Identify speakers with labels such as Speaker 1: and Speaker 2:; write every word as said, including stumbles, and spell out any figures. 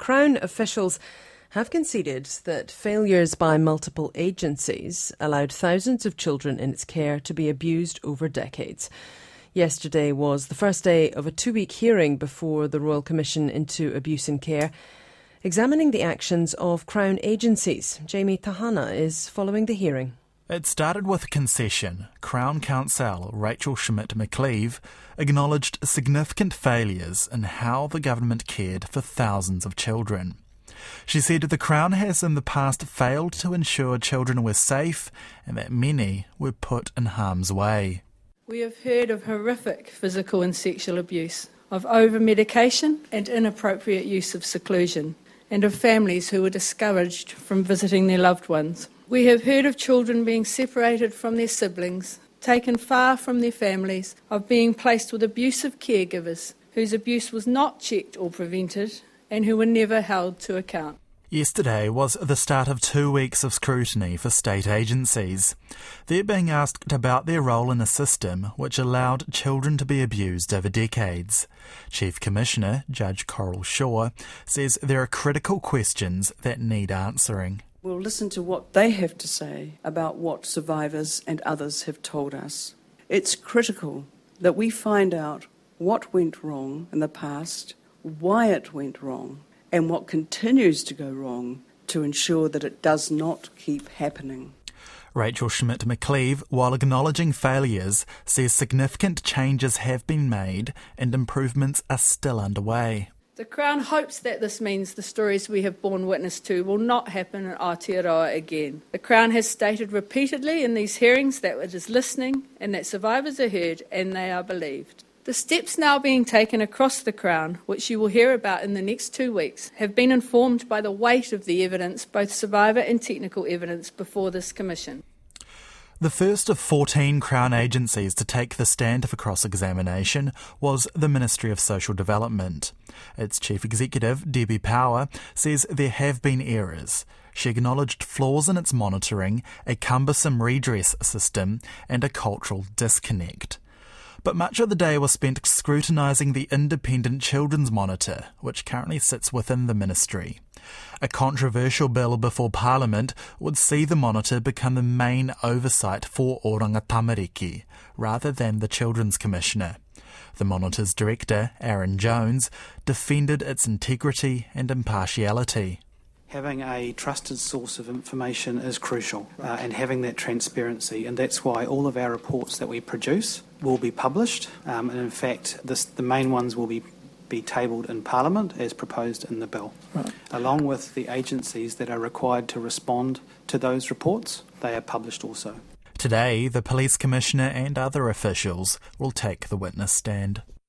Speaker 1: Crown officials have conceded that failures by multiple agencies allowed thousands of children in its care to be abused over decades. Yesterday was the first day of a two-week hearing before the Royal Commission into Abuse in Care, examining the actions of Crown agencies. Jamie Tahana is following the hearing.
Speaker 2: It started with a concession. Crown Counsel Rachel Schmidt-McLeave acknowledged significant failures in how the government cared for thousands of children. She said the Crown has in the past failed to ensure children were safe and that many were put in harm's way.
Speaker 3: We have heard of horrific physical and sexual abuse, of over-medication and inappropriate use of seclusion, and of families who were discouraged from visiting their loved ones. We have heard of children being separated from their siblings, taken far from their families, of being placed with abusive caregivers whose abuse was not checked or prevented and who were never held to account.
Speaker 2: Yesterday was the start of two weeks of scrutiny for state agencies. They're being asked about their role in a system which allowed children to be abused over decades. Chief Commissioner Judge Coral Shaw says there are critical questions that need answering.
Speaker 4: We'll listen to what they have to say about what survivors and others have told us. It's critical that we find out what went wrong in the past, why it went wrong, and what continues to go wrong to ensure that it does not keep happening.
Speaker 2: Rachel Schmidt-McLeave, while acknowledging failures, says significant changes have been made and improvements are still underway.
Speaker 3: The Crown hopes that this means the stories we have borne witness to will not happen in Aotearoa again. The Crown has stated repeatedly in these hearings that it is listening and that survivors are heard and they are believed. The steps now being taken across the Crown, which you will hear about in the next two weeks, have been informed by the weight of the evidence, both survivor and technical evidence, before this Commission.
Speaker 2: The first of fourteen Crown agencies to take the stand for cross-examination was the Ministry of Social Development. Its Chief Executive, Debbie Power, says there have been errors. She acknowledged flaws in its monitoring, a cumbersome redress system and a cultural disconnect. But much of the day was spent scrutinising the Independent Children's Monitor, which currently sits within the ministry. A controversial bill before Parliament would see the monitor become the main oversight for Oranga Tamariki, rather than the Children's Commissioner. The monitor's director, Aaron Jones, defended its integrity and impartiality.
Speaker 5: Having a trusted source of information is crucial, uh, and having that transparency, and that's why all of our reports that we produce will be published, um, and in fact this, the main ones will be, be tabled in Parliament as proposed in the bill. Right. Along with the agencies that are required to respond to those reports, they are published also.
Speaker 2: Today, the Police Commissioner and other officials will take the witness stand.